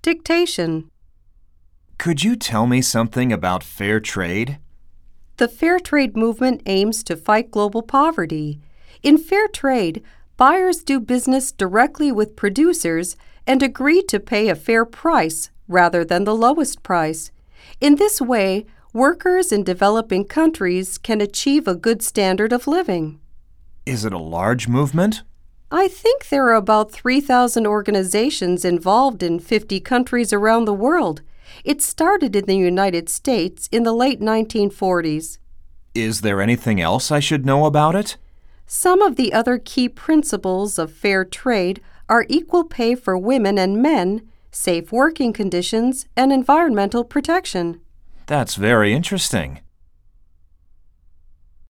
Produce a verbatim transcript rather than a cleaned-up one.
Dictation. Could you tell me something about fair trade? The fair trade movement aims to fight global poverty. In fair trade, buyers do business directly with producers and agree to pay a fair price rather than the lowest price. In this way, workers in developing countries can achieve a good standard of living. Is it a large movement? I think there are about three thousand organizations involved in fifty countries around the world. It started in the United States in the late nineteen forties. Is there anything else I should know about it? Some of the other key principles of fair trade are equal pay for women and men, safe working conditions, and environmental protection. That's very interesting.